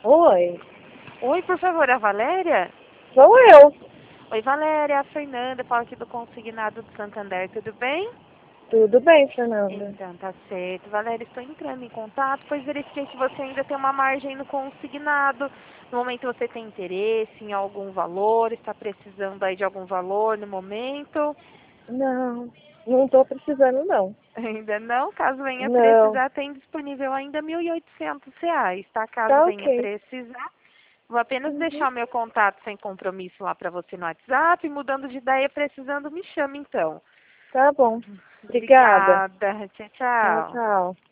Oi, Oi, por favor, a Valéria? sou eu. Oi, Valéria, a Fernanda, fala aqui do Consignado do Santander, tudo bem? Tudo bem, Fernanda? Então, tá certo. Valéria, estou entrando em contato, pois verifiquei que você ainda tem uma margem no consignado. No momento você tem interesse em algum valor, está precisando aí de algum valor no momento? Não, não tô precisando não. Ainda não? Caso venha Não, precisar, tem disponível ainda R$ 1.800, tá? Caso tá venha ok. precisar. Vou apenas Uhum. deixar o meu contato sem compromisso lá para você no WhatsApp. Mudando de ideia, precisando, me chame então. Tá bom. Obrigada. Obrigada. Tchau, Tchau, tchau. tchau.